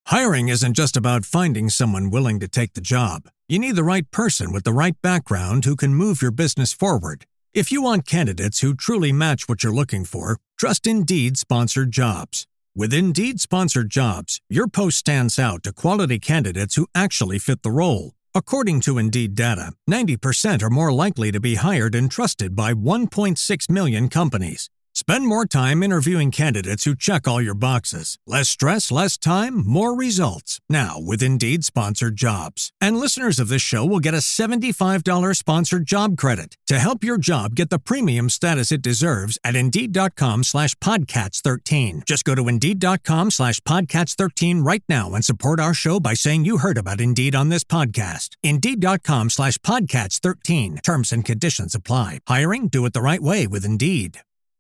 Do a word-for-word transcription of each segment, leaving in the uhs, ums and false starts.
Hiring isn't just about finding someone willing to take the job. You need the right person with the right background who can move your business forward. If you want candidates who truly match what you're looking for, trust Indeed Sponsored Jobs. With Indeed Sponsored Jobs, your post stands out to quality candidates who actually fit the role. According to Indeed data, ninety percent are more likely to be hired and trusted by one point six million companies. Spend more time interviewing candidates who check all your boxes. Less stress, less time, more results. Now with Indeed Sponsored Jobs. And listeners of this show will get a seventy-five dollars sponsored job credit to help your job get the premium status it deserves at Indeed.com slash Podcats 13. Just go to Indeed.com slash Podcats 13 right now and support our show by saying you heard about Indeed on this podcast. Indeed.com slash Podcats 13. Terms and conditions apply. Hiring? Do it the right way with Indeed.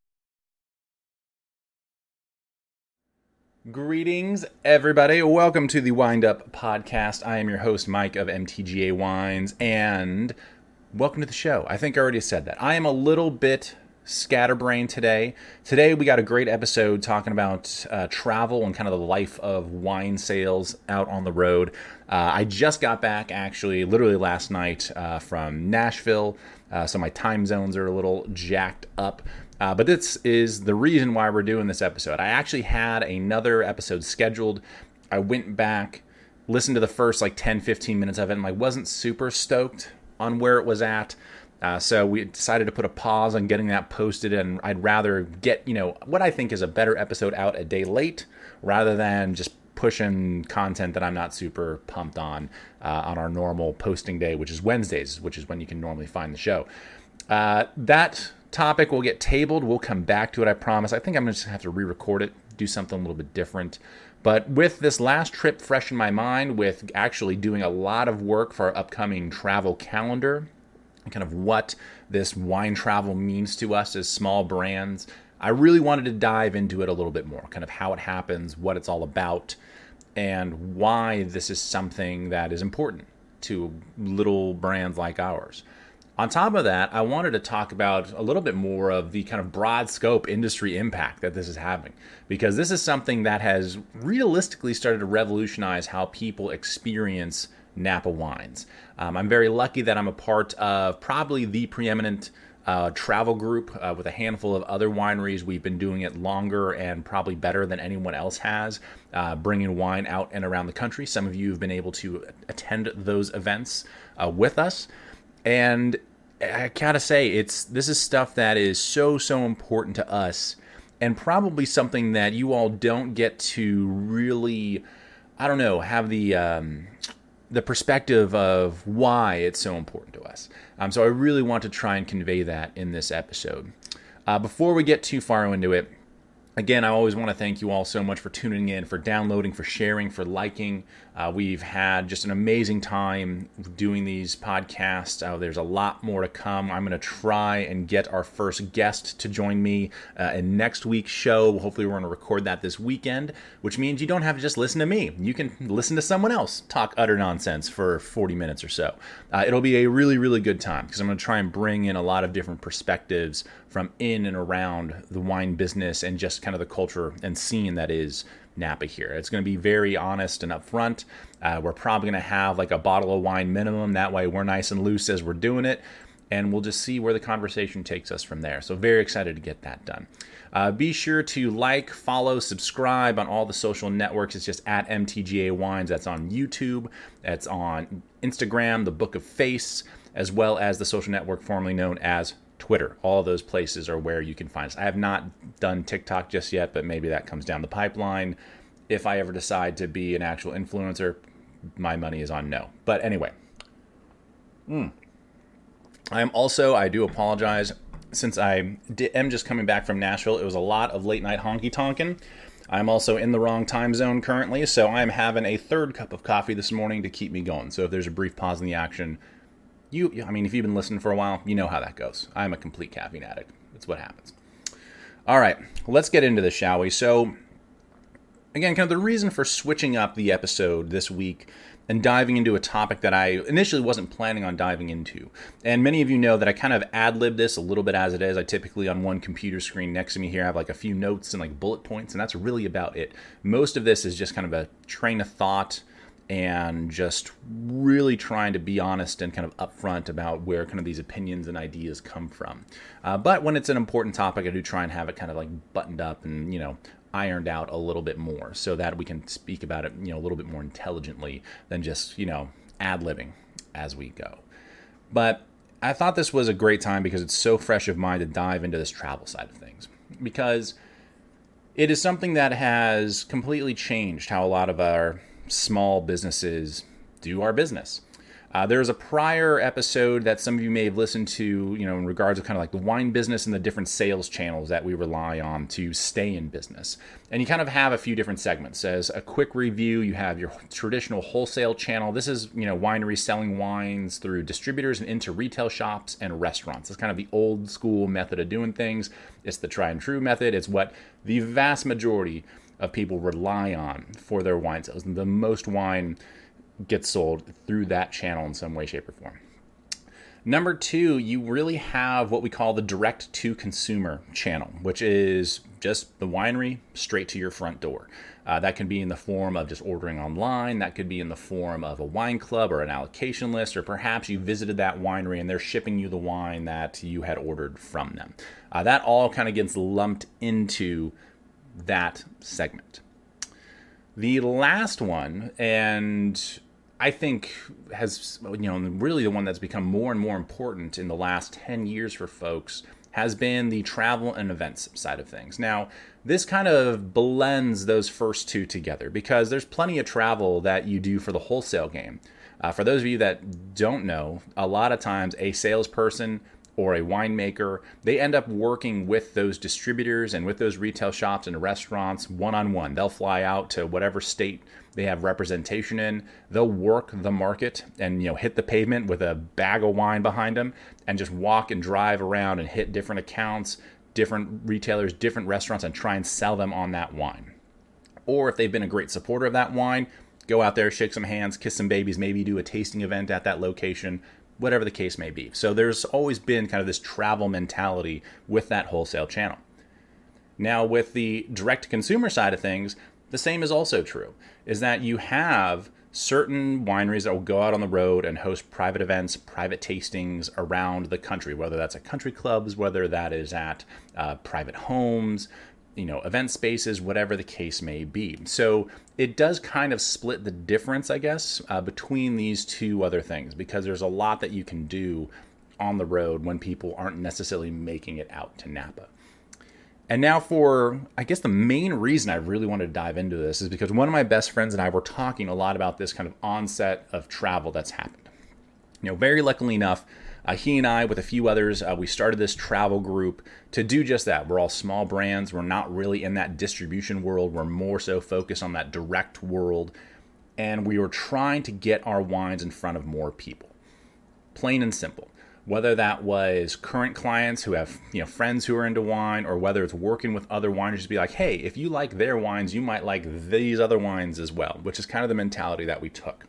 Greetings, everybody. Welcome to the Wind Up Podcast. I am your host, Mike of M T G A Wines, and welcome to the show. I think I already said that. I am a little bit scatterbrained today. Today, we got a great episode talking about uh, travel and kind of the life of wine sales out on the road. Uh, I just got back, actually, literally last night uh, from Nashville, uh, so my time zones are a little jacked up. Uh, but this is the reason why we're doing this episode. I actually had another episode scheduled. I went back, listened to the first like ten, fifteen minutes of it, and I wasn't super stoked on where it was at. Uh, so we decided to put a pause on getting that posted, and I'd rather get, you know, what I think is a better episode out a day late rather than just pushing content that I'm not super pumped on uh, on our normal posting day, which is Wednesdays, which is when you can normally find the show. Uh, that topic will get tabled. We'll come back to it, I promise. I think I'm going to just have to re-record it, do something a little bit different. But with this last trip fresh in my mind, with actually doing a lot of work for our upcoming travel calendar, and kind of what this wine travel means to us as small brands, I really wanted to dive into it a little bit more, kind of how it happens, what it's all about, and why this is something that is important to little brands like ours. On top of that, I wanted to talk about a little bit more of the kind of broad scope industry impact that this is having, because this is something that has realistically started to revolutionize how people experience Napa wines. Um, I'm very lucky that I'm a part of probably the preeminent uh, travel group uh, with a handful of other wineries. We've been doing it longer and probably better than anyone else has, uh, bringing wine out and around the country. Some of you have been able to attend those events uh, with us. And I gotta say, it's this is stuff that is so, so important to us, and probably something that you all don't get to really, I don't know, have the um, the perspective of why it's so important to us. Um, so I really want to try and convey that in this episode. Uh, before we get too far into it, again, I always want to thank you all so much for tuning in, for downloading, for sharing, for liking. Uh, we've had just an amazing time doing these podcasts. Uh, there's a lot more to come. I'm going to try and get our first guest to join me uh, in next week's show. Hopefully we're going to record that this weekend, which means you don't have to just listen to me. You can listen to someone else talk utter nonsense for forty minutes or so. Uh, it'll be a really, really good time because I'm going to try and bring in a lot of different perspectives from in and around the wine business and just kind of the culture and scene that is Napa here. It's going to be very honest and upfront. Uh, we're probably going to have like a bottle of wine minimum. That way we're nice and loose as we're doing it, and we'll just see where the conversation takes us from there. So very excited to get that done. Uh, be sure to like, follow, subscribe on all the social networks. It's just at M T G A Wines. That's on YouTube. That's on Instagram, the Book of Face, as well as the social network formerly known as Twitter. All of those places are where you can find us. I have not done TikTok just yet, but maybe that comes down the pipeline. If I ever decide to be an actual influencer, my money is on no. But anyway, mm. I am also, I do apologize, since I am just coming back from Nashville, it was a lot of late night honky tonkin'. I'm also in the wrong time zone currently, so I'm having a third cup of coffee this morning to keep me going. So if there's a brief pause in the action, You, I mean, if you've been listening for a while, you know how that goes. I'm a complete caffeine addict. That's what happens. All right, let's get into this, shall we? So again, kind of the reason for switching up the episode this week and diving into a topic that I initially wasn't planning on diving into. And many of you know that I kind of ad-lib this a little bit as it is. I typically, on one computer screen next to me here, have like a few notes and like bullet points, and that's really about it. Most of this is just kind of a train of thought and just really trying to be honest and kind of upfront about where kind of these opinions and ideas come from. Uh, but when it's an important topic, I do try and have it kind of like buttoned up and, you know, ironed out a little bit more so that we can speak about it, you know, a little bit more intelligently than just, you know, ad-libbing as we go. But I thought this was a great time because it's so fresh of mind to dive into this travel side of things, because it is something that has completely changed how a lot of our small businesses do our business. Uh, there's a prior episode that some of you may have listened to, you know, in regards to kind of like the wine business and the different sales channels that we rely on to stay in business. And you kind of have a few different segments. As a quick review, you have your traditional wholesale channel. This is, you know, wineries selling wines through distributors and into retail shops and restaurants. It's kind of the old school method of doing things. It's the tried and true method. It's what the vast majority of people rely on for their wine sales. And the most wine gets sold through that channel in some way, shape, or form. Number two, you really have what we call the direct-to-consumer channel, which is just the winery straight to your front door. Uh, that can be in the form of just ordering online. That could be in the form of a wine club or an allocation list, or perhaps you visited that winery and they're shipping you the wine that you had ordered from them. Uh, that all kind of gets lumped into that segment. The last one, and I think has, you know, really the one that's become more and more important in the last ten years for folks, has been the travel and events side of things. Now, this kind of blends those first two together because there's plenty of travel that you do for the wholesale game. Uh, for those of you that don't know, a lot of times a salesperson or a winemaker, they end up working with those distributors and with those retail shops and restaurants one-on-one. They'll fly out to whatever state they have representation in. They'll work the market and, you know, hit the pavement with a bag of wine behind them and just walk and drive around and hit different accounts, different retailers, different restaurants, and try and sell them on that wine. Or if they've been a great supporter of that wine, go out there, shake some hands, kiss some babies, maybe do a tasting event at that location, whatever the case may be. So there's always been kind of this travel mentality with that wholesale channel. Now, with the direct-to-consumer side of things, the same is also true, is that you have certain wineries that will go out on the road and host private events, private tastings around the country, whether that's at country clubs, whether that is at uh, private homes, you know, event spaces, whatever the case may be. So it does kind of split the difference, I guess, uh, between these two other things, because there's a lot that you can do on the road when people aren't necessarily making it out to Napa. And now for, I guess, the main reason I really wanted to dive into this is because one of my best friends and I were talking a lot about this kind of onset of travel that's happened. You know, very luckily enough, Uh, he and I, with a few others, uh, we started this travel group to do just that. We're all small brands. We're not really in that distribution world. We're more so focused on that direct world. And we were trying to get our wines in front of more people. Plain and simple. Whether that was current clients who have, you know, friends who are into wine, or whether it's working with other wineries to be like, hey, if you like their wines, you might like these other wines as well, which is kind of the mentality that we took.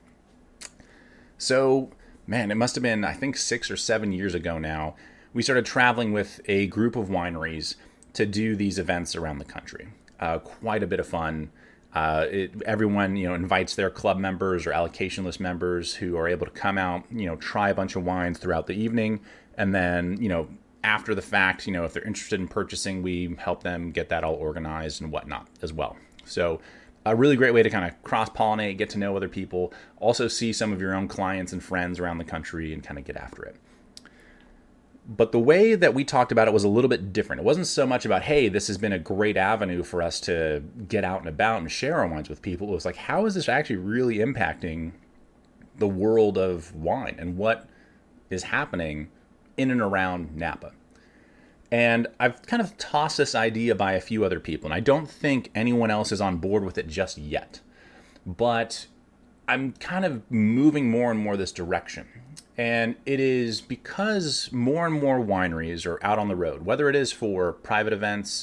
So, man, it must have been, I think, six or seven years ago now, we started traveling with a group of wineries to do these events around the country. Uh, quite a bit of fun. Uh, it, everyone, you know, invites their club members or allocation list members who are able to come out, you know, try a bunch of wines throughout the evening. And then, you know, after the fact, you know, if they're interested in purchasing, we help them get that all organized and whatnot as well. So a really great way to kind of cross-pollinate, get to know other people, also see some of your own clients and friends around the country and kind of get after it. But the way that we talked about it was a little bit different. It wasn't so much about, hey, this has been a great avenue for us to get out and about and share our wines with people. It was like, how is this actually really impacting the world of wine and what is happening in and around Napa? And I've kind of tossed this idea by a few other people, and I don't think anyone else is on board with it just yet. But I'm kind of moving more and more this direction. And it is because more and more wineries are out on the road, whether it is for private events,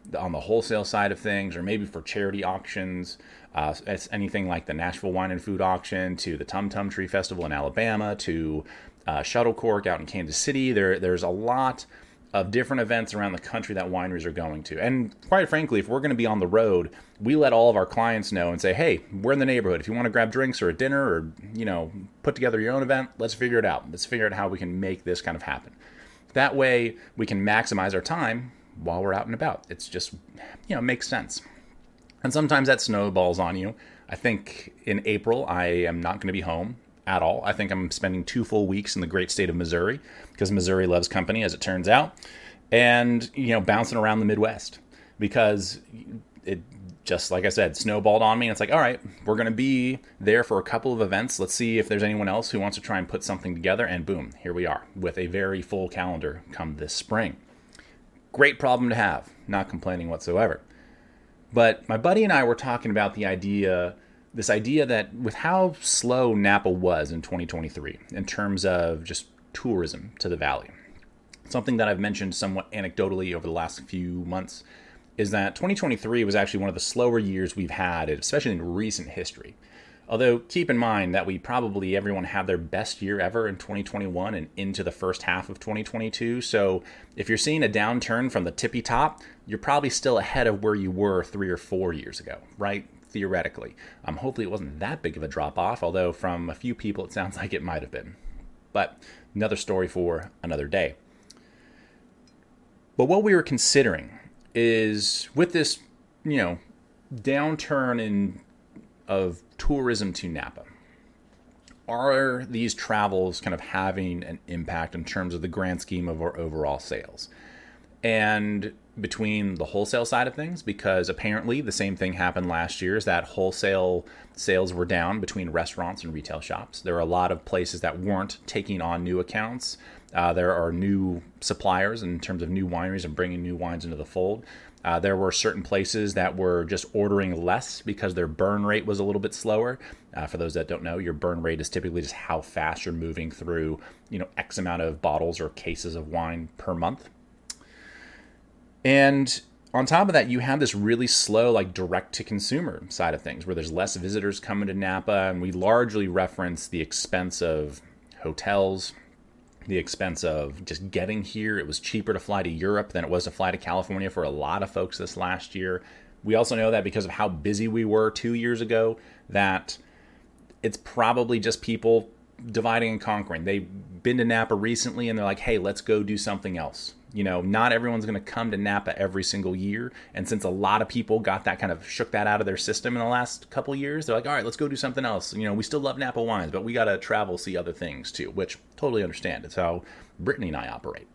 on the wholesale side of things, or maybe for charity auctions. Uh, it's anything like the Nashville Wine and Food Auction, to the Tum Tum Tree Festival in Alabama, to uh, Shuttle Cork out in Kansas City. There, there's a lot of different events around the country that wineries are going to. And quite frankly, if we're going to be on the road, we let all of our clients know and say, hey, we're in the neighborhood. If you want to grab drinks or a dinner, or, you know, put together your own event, let's figure it out. Let's figure out how we can make this kind of happen. That way we can maximize our time while we're out and about. It's just, you know, makes sense. And sometimes that snowballs on you. I think in April, I am not going to be home at all. I think I'm spending two full weeks in the great state of Missouri, because Missouri loves company, as it turns out, and, you know, bouncing around the Midwest, because it just, like I said, snowballed on me. And it's like, all right, we're going to be there for a couple of events. Let's see if there's anyone else who wants to try and put something together. And boom, here we are with a very full calendar come this spring. Great problem to have. Not complaining whatsoever. But my buddy and I were talking about the idea, this idea that with how slow Napa was in twenty twenty-three in terms of just tourism to the valley, something that I've mentioned somewhat anecdotally over the last few months is that twenty twenty-three was actually one of the slower years we've had, especially in recent history. Although keep in mind that we probably, everyone had their best year ever in twenty twenty-one and into the first half of twenty twenty-two. So if you're seeing a downturn from the tippy top, you're probably still ahead of where you were three or four years ago, right? Theoretically. Um, hopefully it wasn't that big of a drop off, although from a few people it sounds like it might have been. But another story for another day. But what we were considering is, with this, you know, downturn in of tourism to Napa, are these travels kind of having an impact in terms of the grand scheme of our overall sales? And between the wholesale side of things, because apparently the same thing happened last year, is that wholesale sales were down between restaurants and retail shops. There are a lot of places that weren't taking on new accounts. Uh, there are new suppliers in terms of new wineries and bringing new wines into the fold. Uh, there were certain places that were just ordering less because their burn rate was a little bit slower. Uh, for those that don't know, your burn rate is typically just how fast you're moving through, you know, X amount of bottles or cases of wine per month. And on top of that, you have this really slow, like, direct-to-consumer side of things, where there's less visitors coming to Napa, and we largely reference the expense of hotels, the expense of just getting here. It was cheaper to fly to Europe than it was to fly to California for a lot of folks this last year. We also know that because of how busy we were two years ago, that it's probably just people dividing and conquering. They've been to Napa recently and they're like, hey, let's go do something else. You know, not everyone's going to come to Napa every single year. And since a lot of people got that kind of shook that out of their system in the last couple of years, they're like, all right, let's go do something else. You know, we still love Napa wines, but we got to travel, see other things too, which totally understand. It's how Brittany and I operate.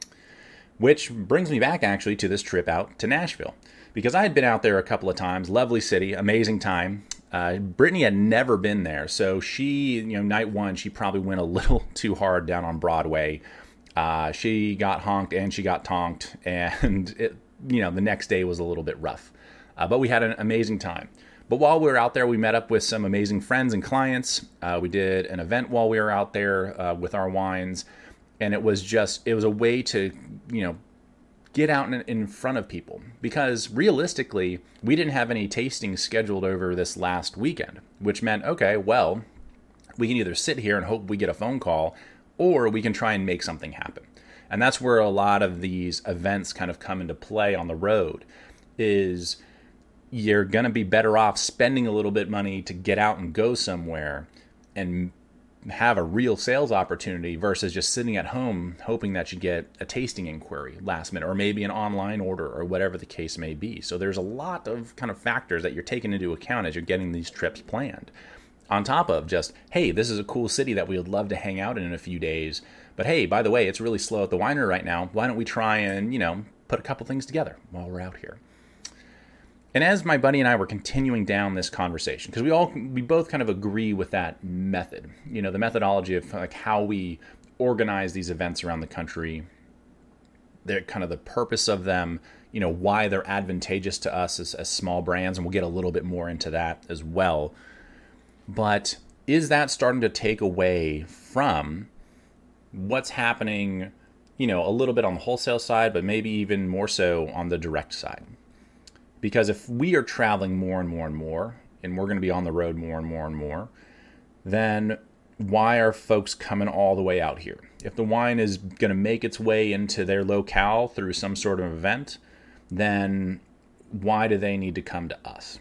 Which brings me back actually to this trip out to Nashville, because I had been out there a couple of times. Lovely city, amazing time. Uh, Brittany had never been there. So she, you know, night one, she probably went a little too hard down on Broadway. Uh, she got honked and she got tonked, and it, you know, the next day was a little bit rough. Uh, but we had an amazing time. But while we were out there, we met up with some amazing friends and clients. Uh, we did an event while we were out there uh, with our wines, and it was just, it was a way to, you know, get out in, in front of people, because realistically, we didn't have any tastings scheduled over this last weekend, which meant, okay, well, we can either sit here and hope we get a phone call, or we can try and make something happen. And that's where a lot of these events kind of come into play on the road, is you're going to be better off spending a little bit money to get out and go somewhere and have a real sales opportunity versus just sitting at home hoping that you get a tasting inquiry last minute, or maybe an online order, or whatever the case may be. So there's a lot of kind of factors that you're taking into account as you're getting these trips planned. On top of just, hey, this is a cool city that we would love to hang out in in a few days. But hey, by the way, it's really slow at the winery right now. Why don't we try and, you know, put a couple things together while we're out here? And as my buddy and I were continuing down this conversation, because we all, we both kind of agree with that method, you know, the methodology of like how we organize these events around the country, they're kind of the purpose of them, you know, why they're advantageous to us as, as small brands. And we'll get a little bit more into that as well. But is that starting to take away from what's happening, you know, a little bit on the wholesale side, but maybe even more so on the direct side? Because if we are traveling more and more and more, and we're going to be on the road more and more and more, then why are folks coming all the way out here? If the wine is going to make its way into their locale through some sort of event, then why do they need to come to us?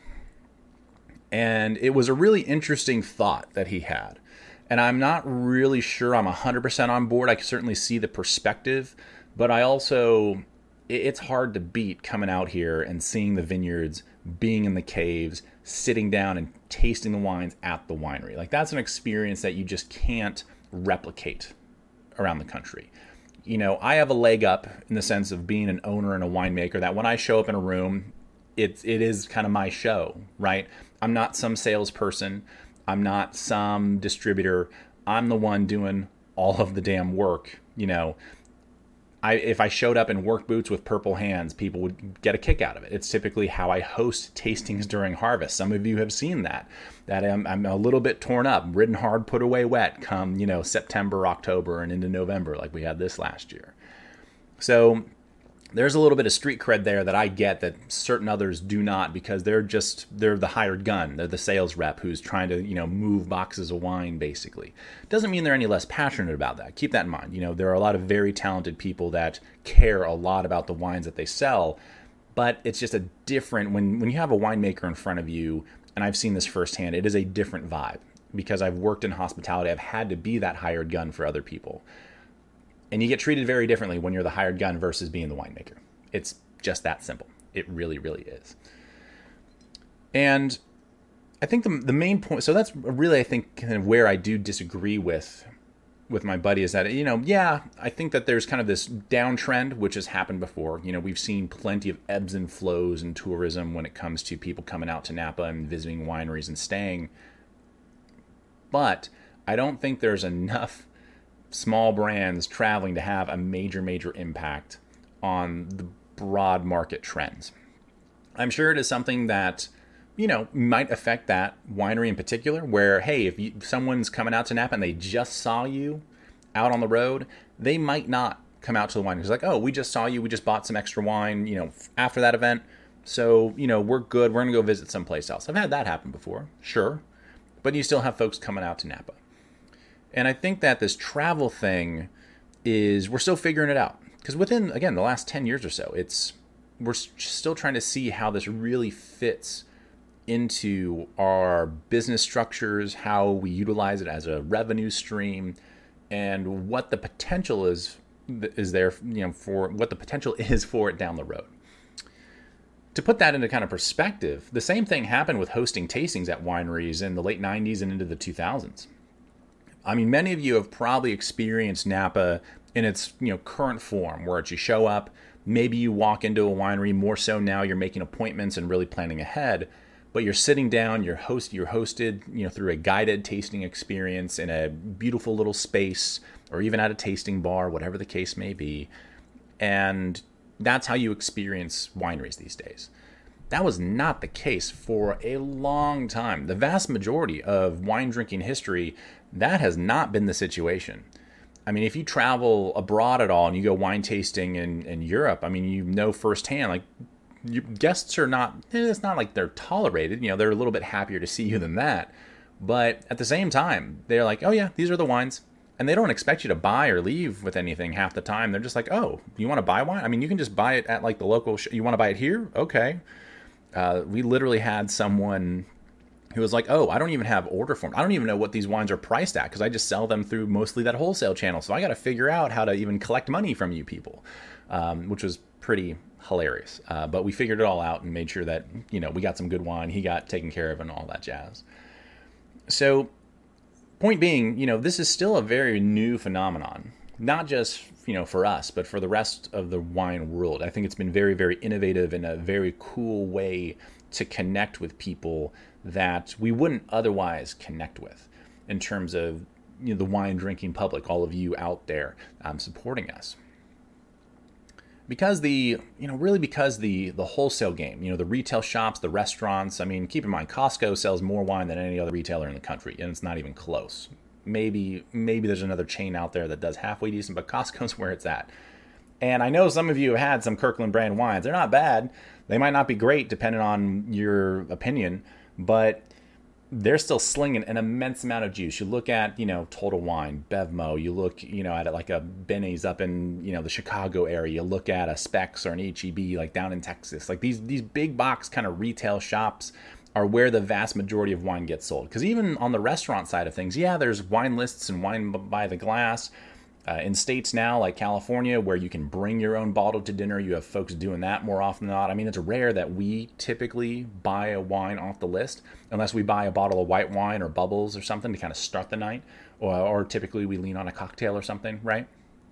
And it was a really interesting thought that he had. And I'm not really sure I'm one hundred percent on board. I can certainly see the perspective, but I also, it's hard to beat coming out here and seeing the vineyards, being in the caves, sitting down and tasting the wines at the winery. Like, that's an experience that you just can't replicate around the country. You know, I have a leg up in the sense of being an owner and a winemaker, that when I show up in a room, it, it is kind of my show, right? I'm not some salesperson. I'm not some distributor. I'm the one doing all of the damn work. You know, I if I showed up in work boots with purple hands, people would get a kick out of it. It's typically how I host tastings during harvest. Some of you have seen that. That I'm, I'm a little bit torn up, ridden hard, put away wet come, you know, September, October, and into November, like we had this last year. So there's a little bit of street cred there that I get that certain others do not, because they're just, they're the hired gun. They're the sales rep who's trying to, you know, move boxes of wine, basically. Doesn't mean they're any less passionate about that. Keep that in mind. You know, there are a lot of very talented people that care a lot about the wines that they sell, but it's just a different, when, when you have a winemaker in front of you, and I've seen this firsthand, it is a different vibe, because I've worked in hospitality. I've had to be that hired gun for other people. And you get treated very differently when you're the hired gun versus being the winemaker. It's just that simple. It really, really is. And I think the the main point, so that's really, I think, kind of where I do disagree with with my buddy, is that, you know, yeah, I think that there's kind of this downtrend, which has happened before. You know, we've seen plenty of ebbs and flows in tourism when it comes to people coming out to Napa and visiting wineries and staying. But I don't think there's enough small brands traveling to have a major, major impact on the broad market trends. I'm sure it is something that, you know, might affect that winery in particular, where, hey, if, you, if someone's coming out to Napa and they just saw you out on the road, they might not come out to the winery. It's like, oh, we just saw you, we just bought some extra wine, you know, after that event, so, you know, we're good, we're going to go visit someplace else. I've had that happen before, sure, but you still have folks coming out to Napa. And I think that this travel thing is, we're still figuring it out. Because within, again, the last ten years or so, it's we're still trying to see how this really fits into our business structures, how we utilize it as a revenue stream, and what the potential is is there, you know, for what the potential is for it down the road. To put that into kind of perspective, the same thing happened with hosting tastings at wineries in the late nineties and into the two thousands. I mean, many of you have probably experienced Napa in its, you know, current form, where it's you show up, maybe you walk into a winery, more so now you're making appointments and really planning ahead, but you're sitting down, you're host, you're hosted, you know, through a guided tasting experience in a beautiful little space, or even at a tasting bar, whatever the case may be, and that's how you experience wineries these days. That was not the case for a long time. The vast majority of wine drinking history, that has not been the situation. I mean, if you travel abroad at all and you go wine tasting in, in Europe, I mean, you know firsthand, like, your guests are not, it's not like they're tolerated. You know, they're a little bit happier to see you than that. But at the same time, they're like, oh yeah, these are the wines. And they don't expect you to buy or leave with anything half the time. They're just like, oh, you want to buy wine? I mean, you can just buy it at like the local, sh- you want to buy it here? Okay. Uh, we literally had someone who was like, oh, I don't even have order form. I don't even know what these wines are priced at, because I just sell them through mostly that wholesale channel. So I got to figure out how to even collect money from you people, um, which was pretty hilarious. Uh, but we figured it all out and made sure that, you know, we got some good wine. He got taken care of and all that jazz. So point being, you know, this is still a very new phenomenon, not just, you know, for us, but for the rest of the wine world. I think it's been very, very innovative and a very cool way to connect with people that we wouldn't otherwise connect with, in terms of, you know, the wine drinking public, all of you out there um, supporting us. Because the, you know, really because the the wholesale game, you know, the retail shops, the restaurants, I mean, keep in mind, Costco sells more wine than any other retailer in the country, and it's not even close. Maybe, maybe there's another chain out there that does halfway decent, but Costco's where it's at. And I know some of you have had some Kirkland brand wines. They're not bad. They might not be great depending on your opinion, but they're still slinging an immense amount of juice. You look at, you know, Total Wine, Bevmo, you look, you know, at it like a Benny's up in, you know, the Chicago area, you look at a Specs or an H E B like down in Texas. Like these these big box kind of retail shops are where the vast majority of wine gets sold. Because even on the restaurant side of things, yeah, there's wine lists and wine by the glass. Uh, in states now like California where you can bring your own bottle to dinner, you have folks doing that more often than not. I mean, it's rare that we typically buy a wine off the list unless we buy a bottle of white wine or bubbles or something to kind of start the night, or, or typically we lean on a cocktail or something, right?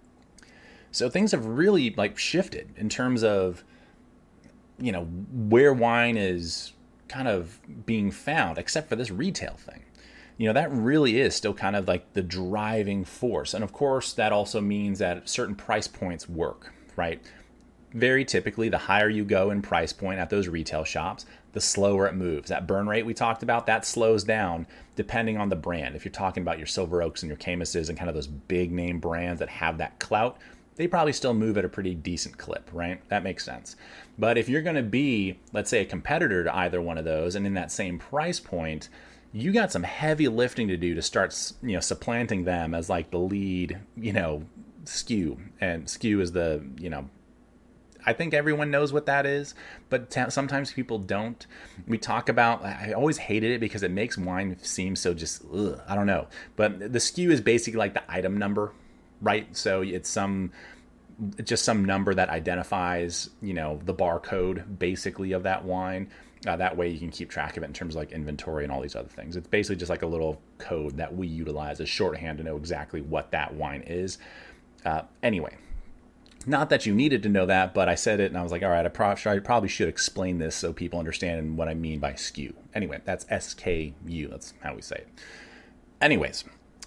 So things have really like shifted in terms of, you know, where wine is kind of being found, except for this retail thing. You know, that really is still kind of like the driving force. And of course, that also means that certain price points work, right? Very typically, the higher you go in price point at those retail shops, the slower it moves. That burn rate we talked about, that slows down depending on the brand. If you're talking about your Silver Oaks and your Caymuses and kind of those big name brands that have that clout, they probably still move at a pretty decent clip, right? That makes sense. But if you're going to be, let's say, a competitor to either one of those and in that same price point, you got some heavy lifting to do to start, you know, supplanting them as like the lead, you know, S K U. And S K U is the, you know, I think everyone knows what that is, but t- sometimes people don't. We talk about, I always hated it because it makes wine seem so just, ugh, I don't know. But the S K U is basically like the item number, right? So it's some, it's just some number that identifies, you know, the barcode basically of that wine. Uh, that way you can keep track of it in terms of like inventory and all these other things. It's basically just like a little code that we utilize as shorthand to know exactly what that wine is. Uh, anyway, not that you needed to know that, but I said it and I was like, all right, I, pro- I probably should explain this so people understand what I mean by S K U. Anyway, that's S K U. That's how we say it. Anyways,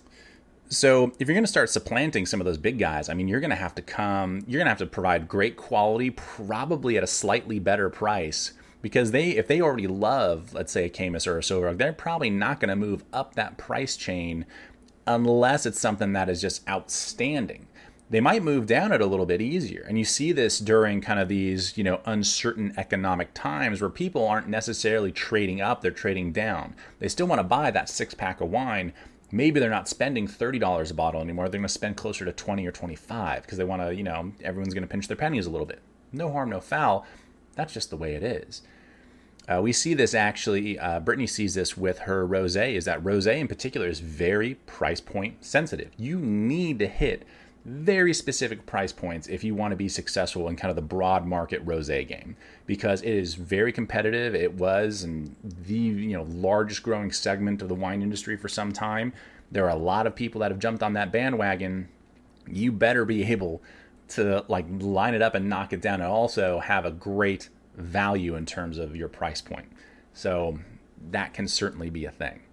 so if you're going to start supplanting some of those big guys, I mean, you're going to have to come, you're going to have to provide great quality, probably at a slightly better price. Because they, if they already love, let's say, a Caymus or a Silver Oak, they're probably not going to move up that price chain unless it's something that is just outstanding. They might move down it a little bit easier. And you see this during kind of these, you know, uncertain economic times where people aren't necessarily trading up, they're trading down. They still want to buy that six pack of wine. Maybe they're not spending thirty dollars a bottle anymore. They're going to spend closer to twenty or twenty-five because they want to, you know, everyone's going to pinch their pennies a little bit. No harm, no foul. That's just the way it is. Uh, we see this actually, uh, Brittany sees this with her rosé, is that rosé in particular is very price point sensitive. You need to hit very specific price points if you want to be successful in kind of the broad market rosé game, because it is very competitive. It was and the you know largest growing segment of the wine industry for some time. There are a lot of people that have jumped on that bandwagon. You better be able to like line it up and knock it down, and also have a great value in terms of your price point. So that can certainly be a thing.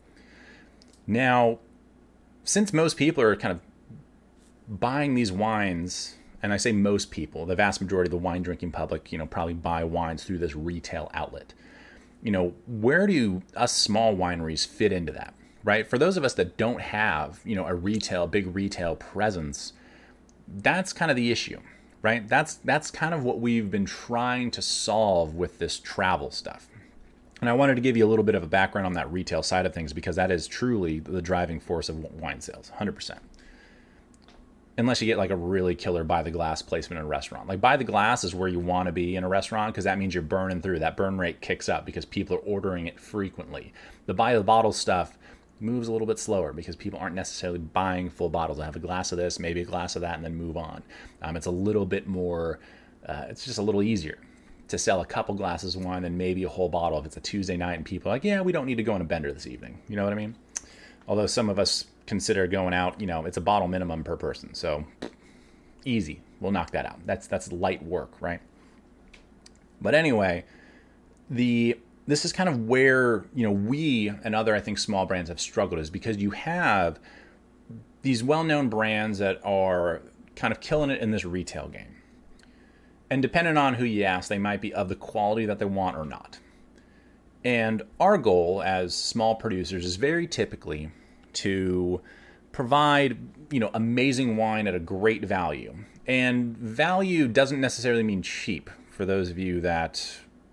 Now, since most people are kind of buying these wines, and I say most people, the vast majority of the wine drinking public, you know, probably buy wines through this retail outlet. You know, where do us small wineries fit into that, right? For those of us that don't have, you know, a retail, big retail presence, that's kind of the issue. Right? That's that's kind of what we've been trying to solve with this travel stuff. And I wanted to give you a little bit of a background on that retail side of things because that is truly the driving force of wine sales, one hundred percent. Unless you get like a really killer by the glass placement in a restaurant. Like by the glass is where you want to be in a restaurant because that means you're burning through. That burn rate kicks up because people are ordering it frequently. The by the bottle stuff moves a little bit slower because people aren't necessarily buying full bottles. I have a glass of this, maybe a glass of that, and then move on. Um, it's a little bit more, uh, it's just a little easier to sell a couple glasses of wine than maybe a whole bottle if it's a Tuesday night and people are like, yeah, we don't need to go on a bender this evening. You know what I mean? Although some of us consider going out, you know, it's a bottle minimum per person. So easy. We'll knock that out. That's, that's light work, right? But anyway, the... this is kind of where, you know, we and other, I think, small brands have struggled, is because you have these well-known brands that are kind of killing it in this retail game. And depending on who you ask, they might be of the quality that they want or not. And our goal as small producers is very typically to provide, you know, amazing wine at a great value. And value doesn't necessarily mean cheap, for those of you that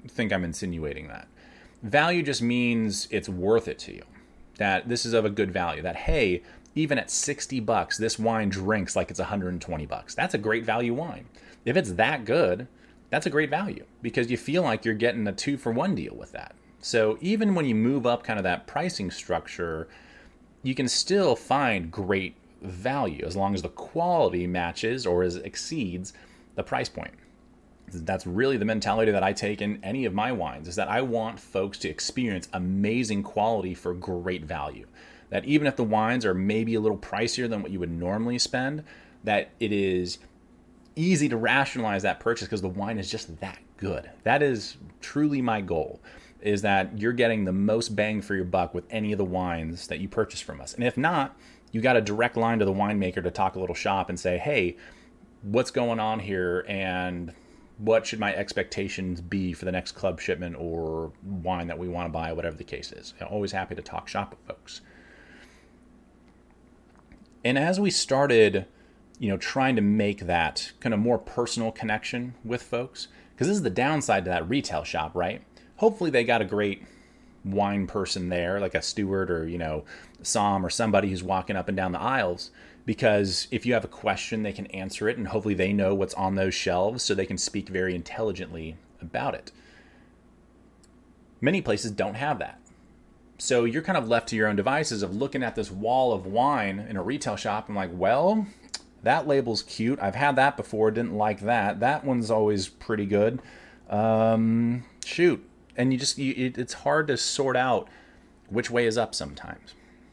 think I'm insinuating that. Value just means it's worth it to you. That this is of a good value. That, hey, even at sixty bucks, this wine drinks like it's one hundred twenty bucks. That's a great value wine. If it's that good, that's a great value because you feel like you're getting a two for one deal with that. So even when you move up kind of that pricing structure, you can still find great value as long as the quality matches or is, exceeds the price point. That's really the mentality that I take in any of my wines, is that I want folks to experience amazing quality for great value. That even if the wines are maybe a little pricier than what you would normally spend, that it is easy to rationalize that purchase because the wine is just that good. That is truly my goal, is that you're getting the most bang for your buck with any of the wines that you purchase from us. And if not, you got a direct line to the winemaker to talk a little shop and say, hey, what's going on here and what should my expectations be for the next club shipment or wine that we want to buy, whatever the case is. I'm always happy to talk shop with folks. And as we started, you know, trying to make that kind of more personal connection with folks, because this is the downside to that retail shop, right? Hopefully they got a great wine person there, like a steward or, you know, som or somebody who's walking up and down the aisles, because if you have a question, they can answer it and hopefully they know what's on those shelves so they can speak very intelligently about it. Many places don't have that. So you're kind of left to your own devices of looking at this wall of wine in a retail shop and like, well, that label's cute. I've had that before. Didn't like that. That one's always pretty good. Um, shoot. And you just, you, it, it's hard to sort out which way is up sometimes.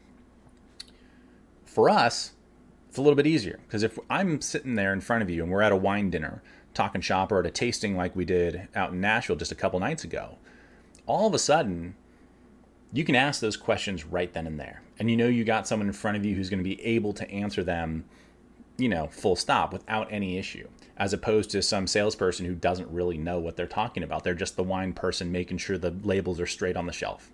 For us, it's a little bit easier because if I'm sitting there in front of you and we're at a wine dinner, talking shop or at a tasting like we did out in Nashville just a couple nights ago, all of a sudden, you can ask those questions right then and there. And you know you got someone in front of you who's going to be able to answer them, you know, full stop without any issue, as opposed to some salesperson who doesn't really know what they're talking about. They're just the wine person making sure the labels are straight on the shelf.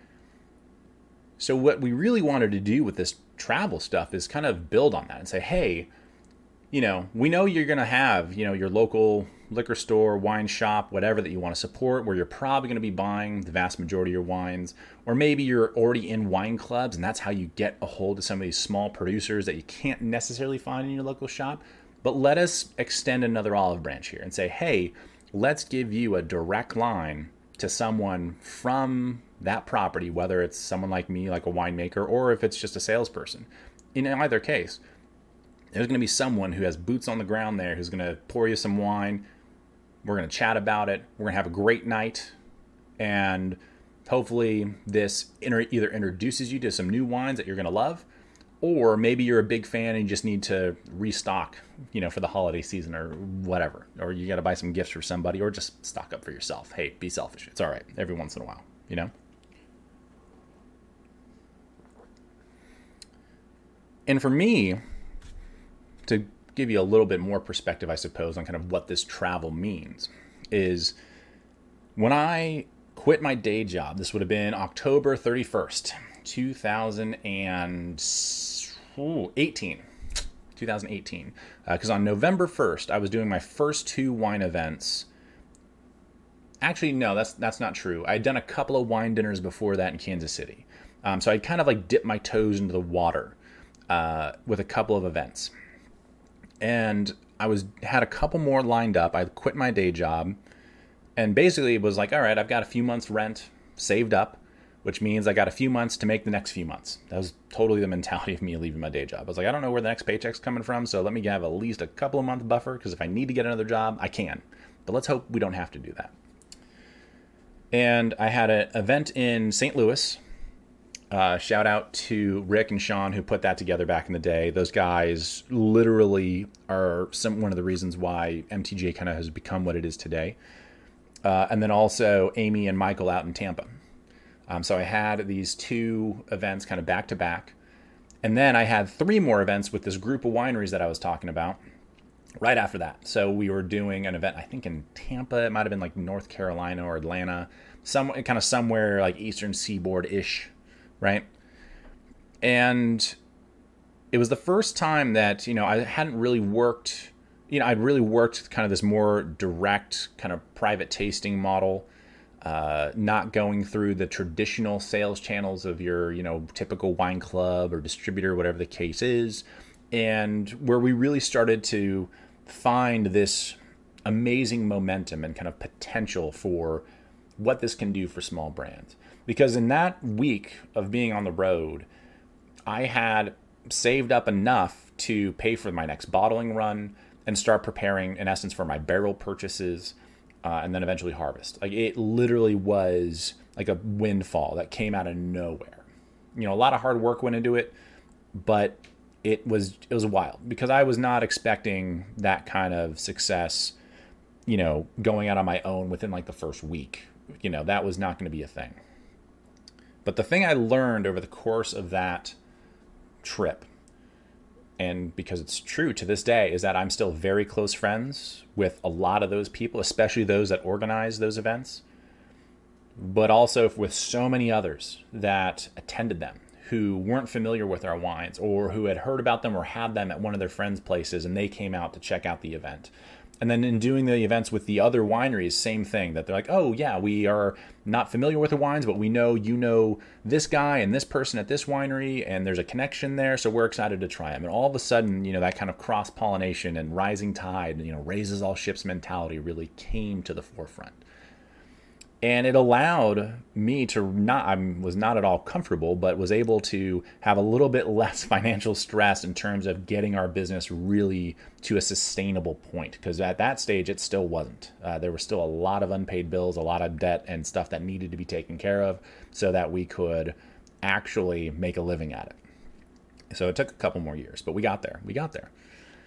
So what we really wanted to do with this travel stuff is kind of build on that and say, hey, you know, we know you're going to have, you know, your local liquor store, wine shop, whatever that you want to support, where you're probably going to be buying the vast majority of your wines, or maybe you're already in wine clubs and that's how you get a hold of some of these small producers that you can't necessarily find in your local shop. But let us extend another olive branch here and say, hey, let's give you a direct line to someone from that property, whether it's someone like me, like a winemaker, or if it's just a salesperson. In either case, there's going to be someone who has boots on the ground there who's going to pour you some wine. We're going to chat about it. We're going to have a great night. And hopefully this inter- either introduces you to some new wines that you're going to love, or maybe you're a big fan and you just need to restock, you know, for the holiday season or whatever. Or you got to buy some gifts for somebody or just stock up for yourself. Hey, be selfish. It's all right every once in a while, you know? And for me, to give you a little bit more perspective, I suppose, on kind of what this travel means, is when I quit my day job, this would have been October thirty-first, two thousand eighteen. two thousand eighteen. Because uh, on November first, I was doing my first two wine events. Actually, no, that's that's not true. I had done a couple of wine dinners before that in Kansas City. Um, so I kind of like dipped my toes into the water uh, with a couple of events. And I was had a couple more lined up. I quit my day job and basically it was like, all right, I've got a few months rent saved up, which means I got a few months to make the next few months. That was totally the mentality of me leaving my day job. I was like, I don't know where the next paycheck's coming from, so let me have at least a couple of month buffer, because if I need to get another job, I can. But let's hope we don't have to do that. And I had an event in Saint Louis. Uh, shout out to Rick and Sean who put that together back in the day. Those guys literally are some one of the reasons why M T G A kind of has become what it is today. Uh, and then also Amy and Michael out in Tampa. Um, so I had these two events kind of back to back. And then I had three more events with this group of wineries that I was talking about right after that. So we were doing an event, I think in Tampa. It might have been like North Carolina or Atlanta, some kind of somewhere like Eastern Seaboard-ish. Right. And it was the first time that, you know, I hadn't really worked, you know, I'd really worked kind of this more direct kind of private tasting model uh, not going through the traditional sales channels of your, you know, typical wine club or distributor, whatever the case is. And where we really started to find this amazing momentum and kind of potential for what this can do for small brands. Because in that week of being on the road, I had saved up enough to pay for my next bottling run and start preparing, in essence, for my barrel purchases, uh, and then eventually harvest. Like, it literally was like a windfall that came out of nowhere. You know, a lot of hard work went into it, but it was it was wild because I was not expecting that kind of success, you know, going out on my own within like the first week. You know, that was not going to be a thing. But the thing I learned over the course of that trip, and because it's true to this day, is that I'm still very close friends with a lot of those people, especially those that organize those events, but also with so many others that attended them who weren't familiar with our wines or who had heard about them or had them at one of their friends' places and they came out to check out the event. And then in doing the events with the other wineries, same thing, that they're like, oh yeah, we are not familiar with the wines, but we know you know this guy and this person at this winery, and there's a connection there, so we're excited to try them. And all of a sudden, you know, that kind of cross-pollination and rising tide, you know, raises all ships mentality really came to the forefront. And it allowed me to not, I was not at all comfortable, but was able to have a little bit less financial stress in terms of getting our business really to a sustainable point. Because at that stage, it still wasn't. Uh, there were still a lot of unpaid bills, a lot of debt and stuff that needed to be taken care of so that we could actually make a living at it. So it took a couple more years, but we got there. We got there.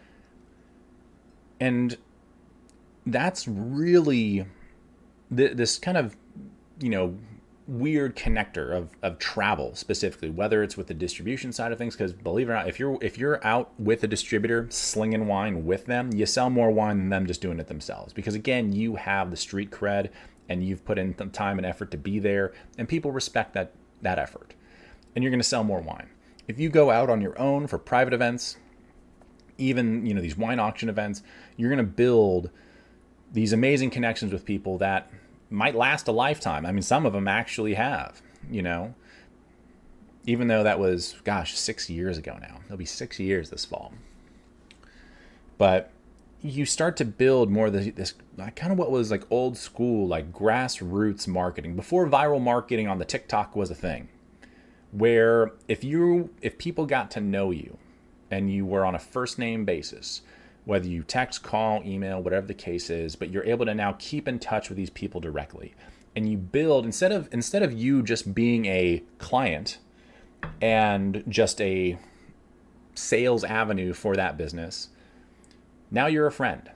And that's really this kind of, you know, weird connector of, of travel specifically, whether it's with the distribution side of things, because believe it or not, if you're if you're out with a distributor slinging wine with them, you sell more wine than them just doing it themselves. Because again, you have the street cred and you've put in some time and effort to be there, and people respect that that effort, and you're going to sell more wine. If you go out on your own for private events, even, you know, these wine auction events, you're going to build these amazing connections with people that might last a lifetime. I mean, some of them actually have, you know, even though that was, gosh, six years ago now. It'll be six years this fall. But you start to build more of this, this kind of what was like old school, like grassroots marketing before viral marketing on the TikTok was a thing, where if you, if people got to know you and you were on a first name basis, whether you text, call, email, whatever the case is, but you're able to now keep in touch with these people directly. And you build, instead of instead of you just being a client and just a sales avenue for that business, now you're a friend.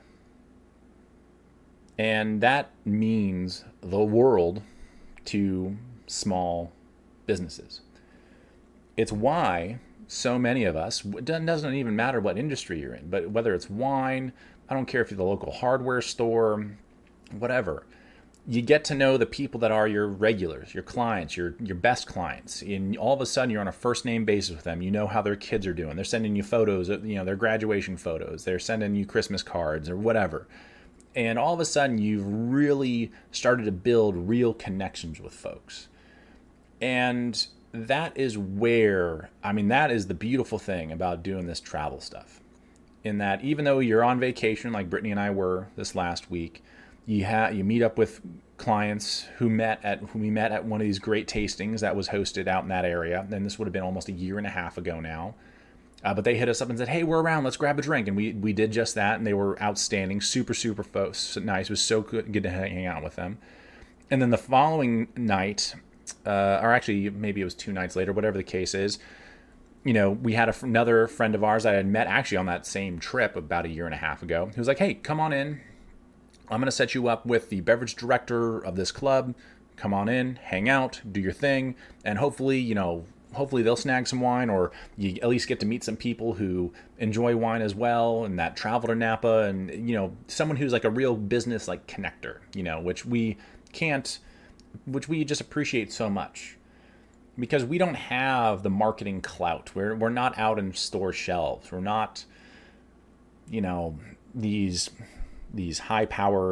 And that means the world to small businesses. It's why so many of us, it doesn't even matter what industry you're in, but whether it's wine, I don't care if you're the local hardware store, whatever, you get to know the people that are your regulars, your clients, your your best clients. And all of a sudden you're on a first name basis with them. You know how their kids are doing. They're sending you photos, you know, their graduation photos. They're sending you Christmas cards or whatever. And all of a sudden you've really started to build real connections with folks. And that is where, I mean, that is the beautiful thing about doing this travel stuff. In that, even though you're on vacation, like Brittany and I were this last week, you ha- you meet up with clients who met at who we met at one of these great tastings that was hosted out in that area. And this would have been almost a year and a half ago now. Uh, but they hit us up and said, "Hey, we're around. Let's grab a drink." And we we did just that, and they were outstanding, super super folks, nice. It was so good, good to hang out with them. And then the following night, Uh, or actually maybe it was two nights later, whatever the case is, you know, we had a, another friend of ours that I had met actually on that same trip about a year and a half ago, who was like, "Hey, come on in. I'm going to set you up with the beverage director of this club. Come on in, hang out, do your thing, and hopefully, you know, hopefully they'll snag some wine, or you at least get to meet some people who enjoy wine as well, and that travel to Napa, and, you know, someone who's like a real business like connector, you know, which we can't, which we just appreciate so much, because we don't have the marketing clout. We're we're not out in store shelves. We're not, you know, these these high-powered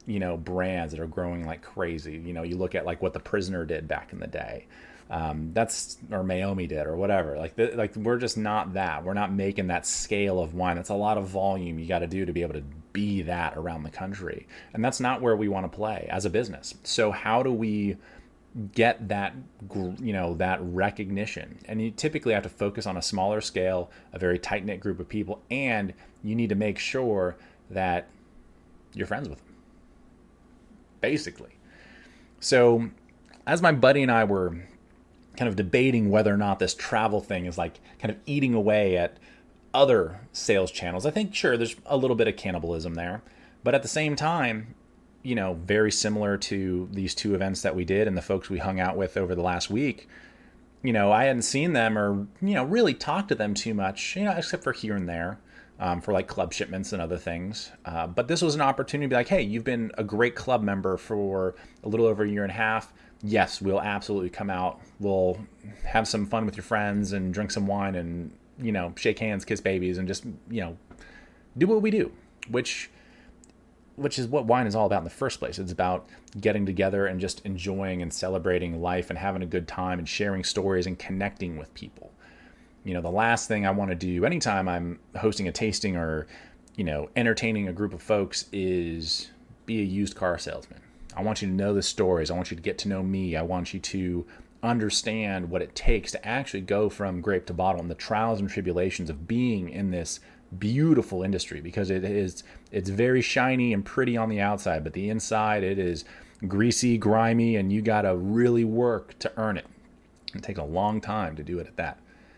you know, brands that are growing like crazy. You know, you look at like what The Prisoner did back in the day. Um, that's, or Maomi did, or whatever. Like, the, like we're just not that. We're not making that scale of wine. That's a lot of volume you got to do to be able to be that around the country. And that's not where we want to play as a business. So how do we get that, you know, that recognition? And you typically have to focus on a smaller scale, a very tight knit group of people, and you need to make sure that you're friends with them, basically. So as my buddy and I were kind of debating whether or not this travel thing is like kind of eating away at other sales channels, I think, sure, there's a little bit of cannibalism there, but at the same time, you know, very similar to these two events that we did and the folks we hung out with over the last week, you know, I hadn't seen them or, you know, really talked to them too much, you know, except for here and there, um, for like club shipments and other things. Uh, but this was an opportunity to be like, hey, you've been a great club member for a little over a year and a half. Yes, we'll absolutely come out. We'll have some fun with your friends and drink some wine and, you know, shake hands, kiss babies, and just, you know, do what we do, which which is what wine is all about in the first place. It's about getting together and just enjoying and celebrating life and having a good time and sharing stories and connecting with people. You know, the last thing I want to do anytime I'm hosting a tasting or, you know, entertaining a group of folks is be a used car salesman. I want you to know the stories. I want you to get to know me. I want you to understand what it takes to actually go from grape to bottle and the trials and tribulations of being in this beautiful industry, because it is, it's very shiny and pretty on the outside, but the inside, it is greasy, grimy, and you got to really work to earn it. It takes a long time to do it at that.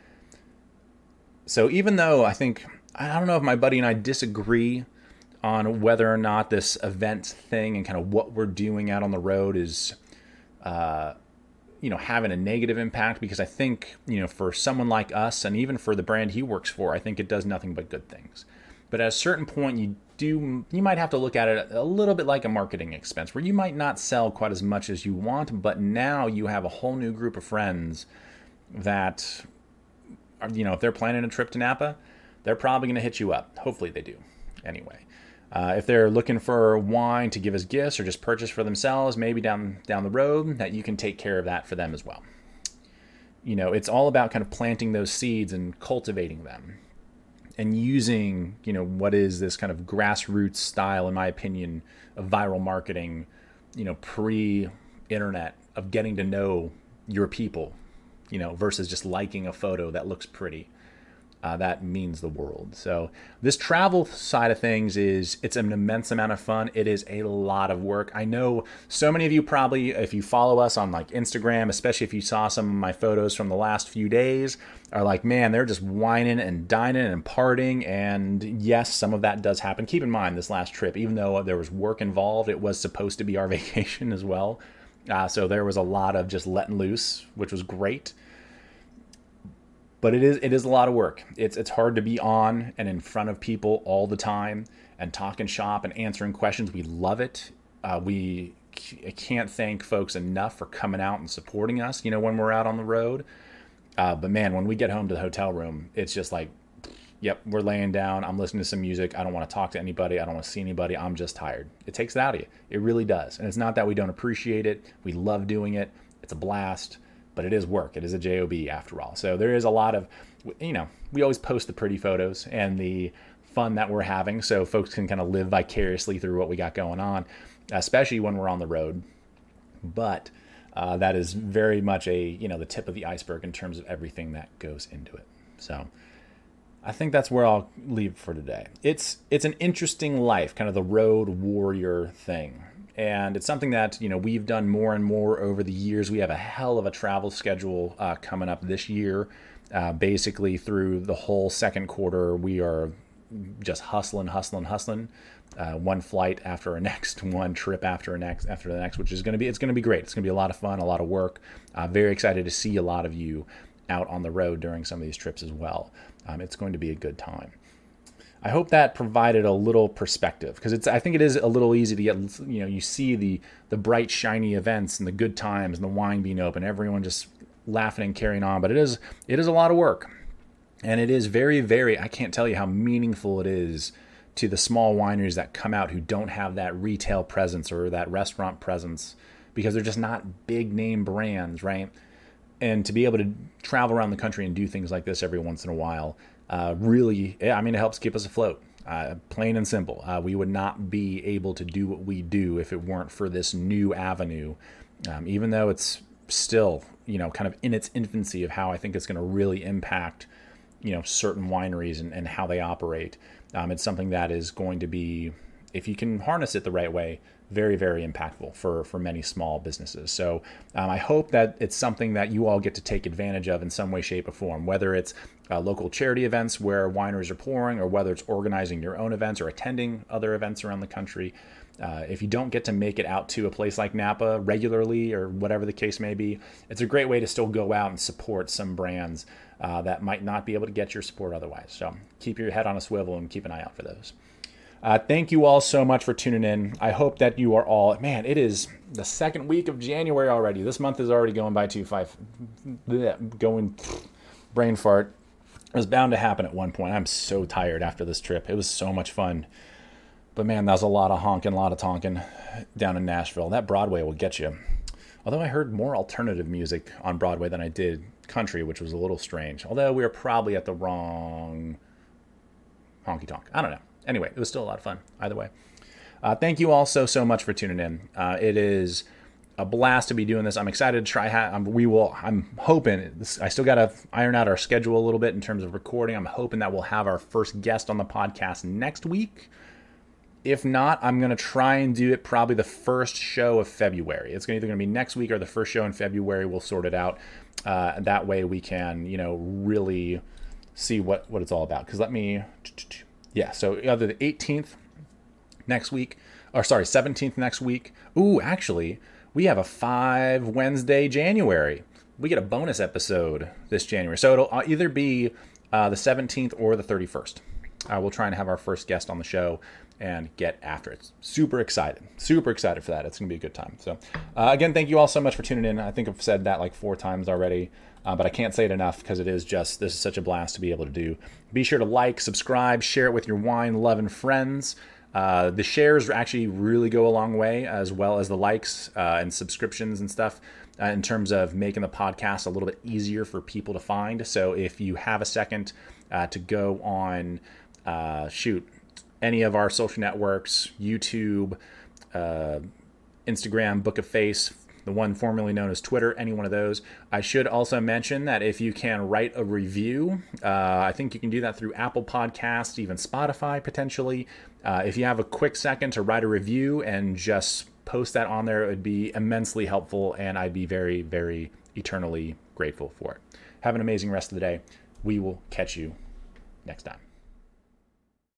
So even though I think, I don't know if my buddy and I disagree on whether or not this event thing and kind of what we're doing out on the road is, uh, you know, having a negative impact, because I think, you know, for someone like us and even for the brand he works for, I think it does nothing but good things. But at a certain point, you do, you might have to look at it a little bit like a marketing expense, where you might not sell quite as much as you want, but now you have a whole new group of friends that are, you know, if they're planning a trip to Napa, they're probably going to hit you up. Hopefully they do. Anyway. Uh, if they're looking for wine to give as gifts or just purchase for themselves, maybe down down the road, that you can take care of that for them as well. You know, it's all about kind of planting those seeds and cultivating them and using, you know, what is this kind of grassroots style, in my opinion, of viral marketing, you know, pre-internet, of getting to know your people, you know, versus just liking a photo that looks pretty. Uh, that means the world. So this travel side of things is, it's an immense amount of fun. It is a lot of work. I know so many of you probably, if you follow us on like Instagram, especially if you saw some of my photos from the last few days, are like, man, they're just whining and dining and partying. And yes, some of that does happen. Keep in mind, this last trip, even though there was work involved, it was supposed to be our vacation as well. Uh, so there was a lot of just letting loose, which was great. But it is it is a lot of work. It's it's hard to be on and in front of people all the time and talking shop and answering questions. We love it. Uh, we I can't thank folks enough for coming out and supporting us, you know, when we're out on the road. Uh, but man, when we get home to the hotel room, it's just like, yep, we're laying down. I'm listening to some music. I don't want to talk to anybody. I don't want to see anybody. I'm just tired. It takes it out of you. It really does. And it's not that we don't appreciate it. We love doing it. It's a blast. But it is work. It is a job after all. So there is a lot of, you know, we always post the pretty photos and the fun that we're having so folks can kind of live vicariously through what we got going on, especially when we're on the road. But uh, that is very much a, you know, the tip of the iceberg in terms of everything that goes into it. So I think that's where I'll leave for today. It's it's an interesting life, kind of the road warrior thing. And it's something that, you know, we've done more and more over the years. We have a hell of a travel schedule uh, coming up this year. Uh, basically, through the whole second quarter, we are just hustling, hustling, hustling. Uh, one flight after a next, one trip after a next, after the next, which is going to be, it's going to be great. It's going to be a lot of fun, a lot of work. Uh, very excited to see a lot of you out on the road during some of these trips as well. Um, it's going to be a good time. I hope that provided a little perspective, because it's, I think it is a little easy to get, you know, you see the, the bright, shiny events and the good times and the wine being open, everyone just laughing and carrying on. But it is, it is a lot of work, and it is very, very, I can't tell you how meaningful it is to the small wineries that come out who don't have that retail presence or that restaurant presence because they're just not big name brands, right? And to be able to travel around the country and do things like this every once in a while, uh, really, I mean, it helps keep us afloat. Uh, plain and simple. Uh, we would not be able to do what we do if it weren't for this new avenue, um, even though it's still, you know, kind of in its infancy of how I think it's going to really impact, you know, certain wineries and, and how they operate. Um, it's something that is going to be, if you can harness it the right way, very, very impactful for, for many small businesses. So um, I hope that it's something that you all get to take advantage of in some way, shape, or form, whether it's uh, local charity events where wineries are pouring, or whether it's organizing your own events or attending other events around the country. Uh, if you don't get to make it out to a place like Napa regularly or whatever the case may be, it's a great way to still go out and support some brands uh, that might not be able to get your support otherwise. So keep your head on a swivel and keep an eye out for those. Uh, thank you all so much for tuning in. I hope that you are all, man, it is the second week of January already. This month is already going by too fast. Going brain fart. It was bound to happen at one point. I'm so tired after this trip. It was so much fun. But man, that was a lot of honking, a lot of tonking down in Nashville. That Broadway will get you. Although I heard more alternative music on Broadway than I did country, which was a little strange. Although we were probably at the wrong honky tonk. I don't know. Anyway, it was still a lot of fun either way. Uh, thank you all so, so much for tuning in. Uh, it is a blast to be doing this. I'm excited to try. Ha- um, we will, I'm hoping, this, I still got to iron out our schedule a little bit in terms of recording. I'm hoping that we'll have our first guest on the podcast next week. If not, I'm going to try and do it probably the first show of February. It's either going to be next week or the first show in February. We'll sort it out. Uh, that way we can, you know, really see what, what it's all about. Because let me... Yeah, so either the eighteenth next week, or sorry, seventeenth next week. Ooh, actually, we have a five Wednesday January. We get a bonus episode this January. So it'll either be uh, the seventeenth or the thirty-first. Uh, we'll try and have our first guest on the show and get after it. Super excited. Super excited for that. It's going to be a good time. So uh, again, thank you all so much for tuning in. I think I've said that like four times already. Uh, but I can't say it enough because it is just, this is such a blast to be able to do. Be sure to like, subscribe, share it with your wine-loving friends. Uh, the shares actually really go a long way, as well as the likes uh, and subscriptions and stuff uh, in terms of making the podcast a little bit easier for people to find. So if you have a second uh, to go on, uh, shoot, any of our social networks, YouTube, uh, Instagram, Book of Face, the one formerly known as Twitter, any one of those. I should also mention that if you can write a review, uh, I think you can do that through Apple Podcasts, even Spotify potentially. Uh, if you have a quick second to write a review and just post that on there, it would be immensely helpful, and I'd be very, very eternally grateful for it. Have an amazing rest of the day. We will catch you next time.